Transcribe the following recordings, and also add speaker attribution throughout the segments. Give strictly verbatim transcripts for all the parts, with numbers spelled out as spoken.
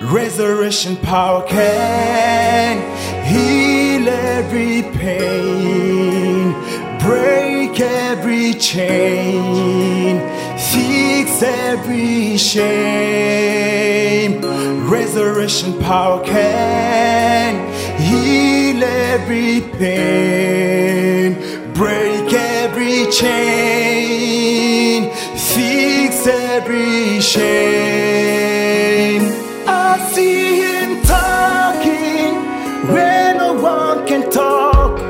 Speaker 1: Resurrection power can heal every pain, break every chain, fix every shame. Resurrection power can heal every pain, break every chain, fix every shame. I see him talking when no one can talk.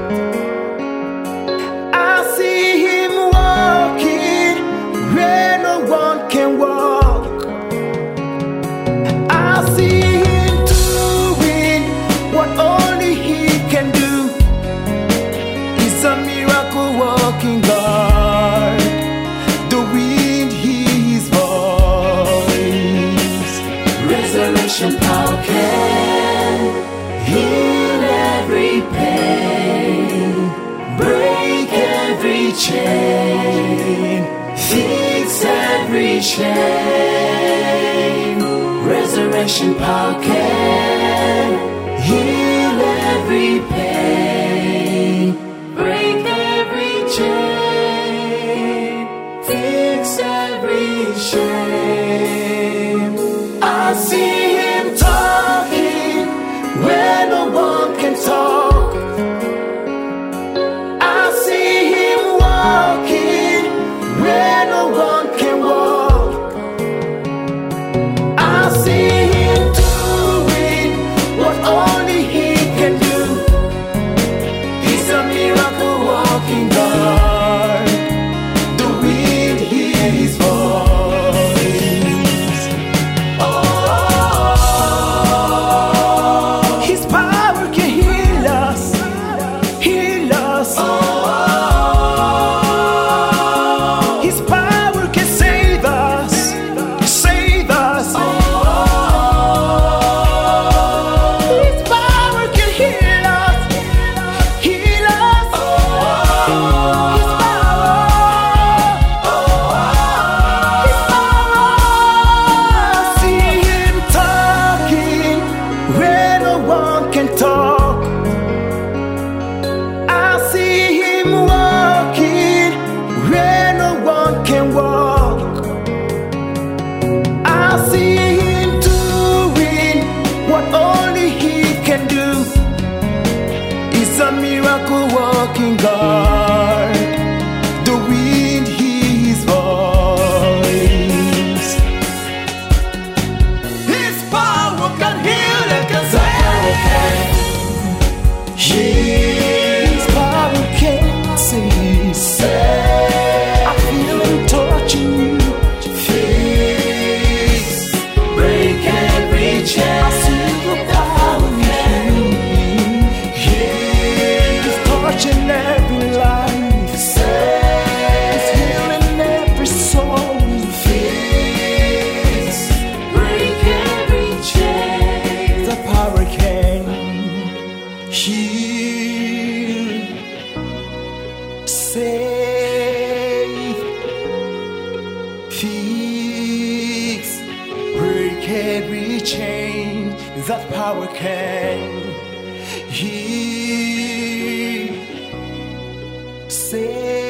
Speaker 1: I see him walking where no one can walk. I see him doing what only he can do. He's a miracle walking God. The wind his voice.
Speaker 2: Resurrection power can heal every pain, break every chain, fix every shame. Resurrection power can heal every pain, break every chain, fix every shame. I see him talking where no one can talk. I see him walking where no one can walk. I see him doing what only he can do. He's a miracle walking God. The wind hears his voice. Oh, his power can heal us, heal us. Oh, his power can save us, save us. Oh, his power can heal us, heal us. Oh, his power, his power. I see him talking where no one can talk. I see him walking where no one can walk. I see him doing what only he can do. He's a miracle walking God. The wind hears his voice. His power can heal and can save. His power can save. I feel him touching you. Fix, break every chain. I see the power can heal. He's touching every life. He's healing every soul. Fix, break every chain. The power can heal, save, fix, break every chain. That power can heal, save.